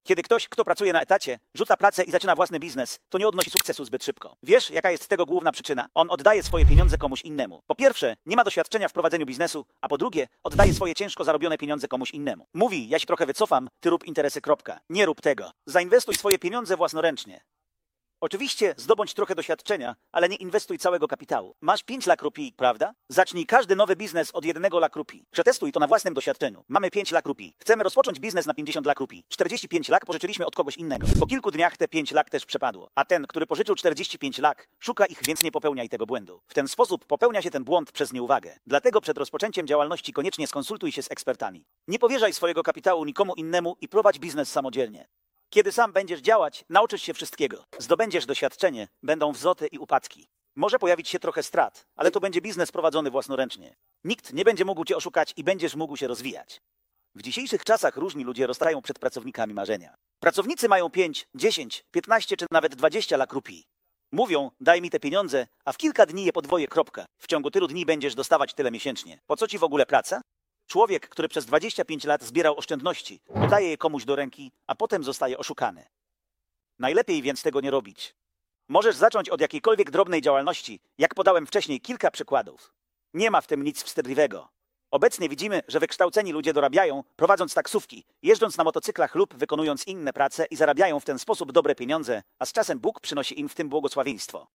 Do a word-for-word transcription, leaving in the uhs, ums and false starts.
Kiedy ktoś, kto pracuje na etacie, rzuca pracę i zaczyna własny biznes, to nie odnosi sukcesu zbyt szybko. Wiesz, jaka jest tego główna przyczyna? On oddaje swoje pieniądze komuś innemu. Po pierwsze, nie ma doświadczenia w prowadzeniu biznesu, a po drugie, oddaje swoje ciężko zarobione pieniądze komuś innemu. Mówi, ja się trochę wycofam, ty rób interesy, kropka. Nie rób tego. Zainwestuj swoje pieniądze własnoręcznie. Oczywiście zdobądź trochę doświadczenia, ale nie inwestuj całego kapitału. Masz pięć lak rupii, prawda? Zacznij każdy nowy biznes od jednego lak rupii. Przetestuj to na własnym doświadczeniu. Mamy pięć lak rupii. Chcemy rozpocząć biznes na pięćdziesiąt lak rupii. czterdzieści pięć lak pożyczyliśmy od kogoś innego. Po kilku dniach te pięć lak też przepadło. A ten, który pożyczył czterdzieści pięć lak, szuka ich, więc nie popełniaj tego błędu. W ten sposób popełnia się ten błąd przez nieuwagę. Dlatego przed rozpoczęciem działalności koniecznie skonsultuj się z ekspertami. Nie powierzaj swojego kapitału nikomu innemu i prowadź biznes samodzielnie. Kiedy sam będziesz działać, nauczysz się wszystkiego. Zdobędziesz doświadczenie, będą wzloty i upadki. Może pojawić się trochę strat, ale to będzie biznes prowadzony własnoręcznie. Nikt nie będzie mógł cię oszukać i będziesz mógł się rozwijać. W dzisiejszych czasach różni ludzie rozstają przed pracownikami marzenia. Pracownicy mają pięć, dziesięć, piętnaście czy nawet dwadzieścia lak rupii. Mówią, daj mi te pieniądze, a w kilka dni je podwoję, kropka. W ciągu tylu dni będziesz dostawać tyle miesięcznie. Po co ci w ogóle praca? Człowiek, który przez dwadzieścia pięć lat zbierał oszczędności, podaje je komuś do ręki, a potem zostaje oszukany. Najlepiej więc tego nie robić. Możesz zacząć od jakiejkolwiek drobnej działalności, jak podałem wcześniej kilka przykładów. Nie ma w tym nic wstydliwego. Obecnie widzimy, że wykształceni ludzie dorabiają, prowadząc taksówki, jeżdżąc na motocyklach lub wykonując inne prace i zarabiają w ten sposób dobre pieniądze, a z czasem Bóg przynosi im w tym błogosławieństwo.